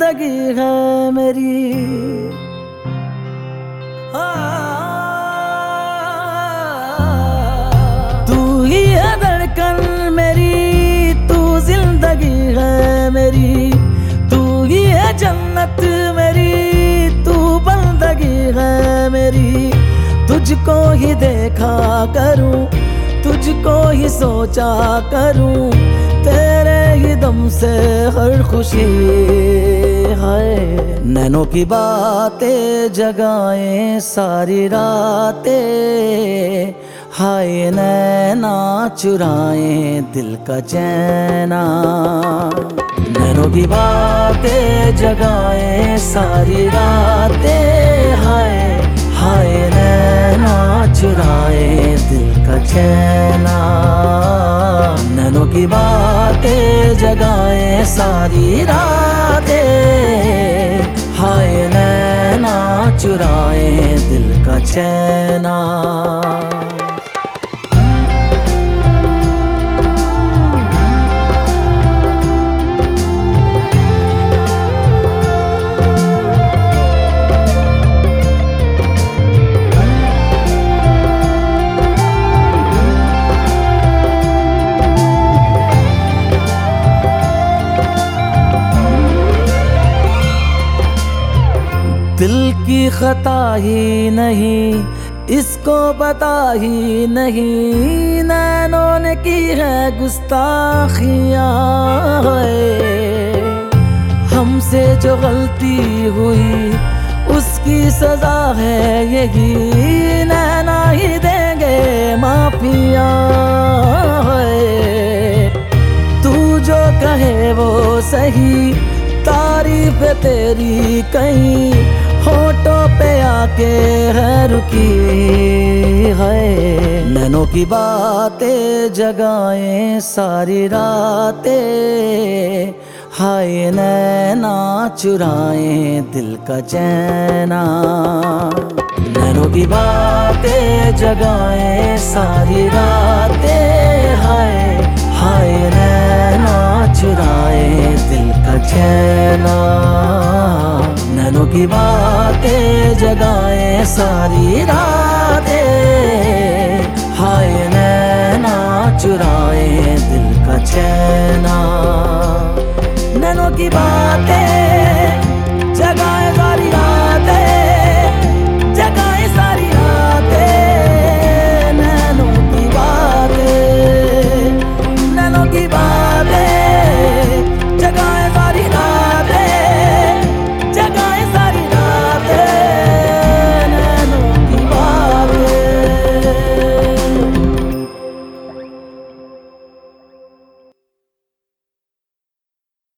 जिंदगी है मेरी। तू ही है धड़कन मेरी, तू जिंदगी है मेरी। तू ही है जन्नत मेरी, तू बंदगी है मेरी। तुझको ही देखा करूं, तुझको ही सोचा करूं, तेरे ही दम से हर खुशी है। नैनों की बातें जगाए सारी रातें, हाय नैना चुराए दिल का चैना। नैनों की बातें जगाए सारी रातें, हाय हाय नैना चुराए दिल का चैना। नैनों की बातें जगाए सारी रातें, हाय नैना चुराए दिल का चैना। दिल की खता ही नहीं, इसको पता ही नहीं, नैनों ने की है गुस्ताखियां। हमसे जो गलती हुई उसकी सजा है यही, नैना ही देंगे माफिया। तू जो कहे वो सही, तारीफ तेरी कहीं होठों पे आके है रुकी है। नैनों की बातें जगाए सारी रातें, हाय नैना चुराए दिल का चैना। नैनों की बातें जगाए सारी रातें, हाय हाय नैना चुराए दिल का चैना। नैनों की बातें जगाए सारी रातें, हाय नैना चुराए दिल का चैना। नैनों की बातें